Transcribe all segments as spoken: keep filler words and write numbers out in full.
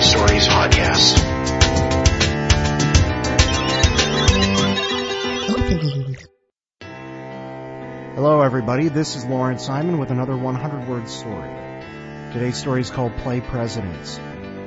Stories podcast. Opening. Hello, everybody. This is Lawrence Simon with another one hundred word story. Today's story is called Play Presidents.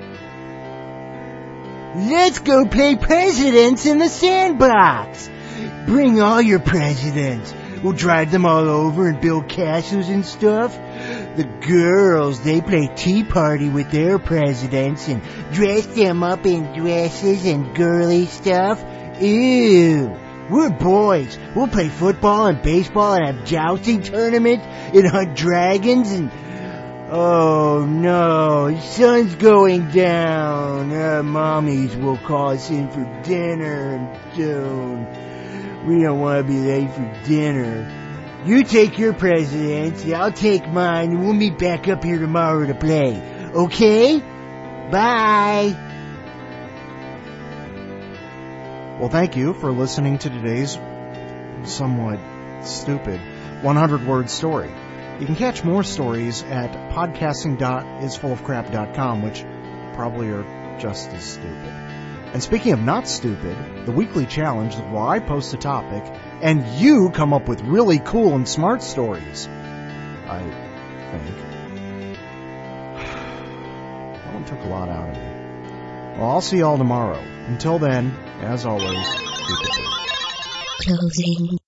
Let's go play presidents in the sandbox. Bring all your presidents. We'll drive them all over and build castles and stuff. The girls, they play tea party with their presidents and dress them up in dresses and girly stuff. Ew. We're boys. We'll play football and baseball and have jousting tournaments and hunt dragons and... Oh no, sun's going down. Uh, mommies will call us in for dinner soon. We don't want to be late for dinner. You take your presidents, I'll take mine, and we'll meet back up here tomorrow to play. Okay? Bye! Well, thank you for listening to today's somewhat stupid one hundred word story. You can catch more stories at podcasting dot is full of crap dot com, which probably are just as stupid. And speaking of not stupid, the weekly challenge is where I post a topic and you come up with really cool and smart stories. I think. That one took a lot out of me. Well, I'll see y'all tomorrow. Until then, as always, keep it. Closing.